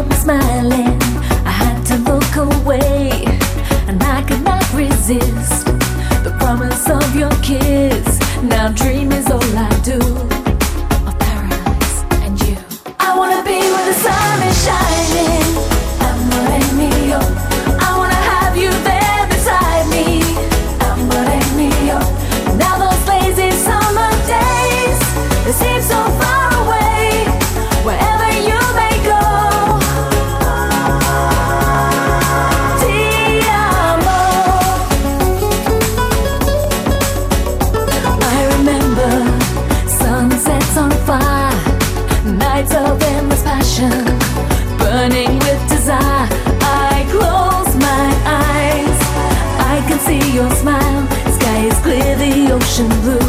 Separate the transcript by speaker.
Speaker 1: caught me smiling. I had to look away, and I could not resist the promise of your kiss. Now dream is all I do of paradise and you. I wanna be where the sun is shining. Amore mio, I wanna have you there beside me. Amore mio, now those lazy summer days, they seem so far away. Wherever you may go, ti amo. I remember sunsets on fire, nights of endless passion, burning with desire. I close my eyes, I can see your smile. Sky is clear, the ocean blue.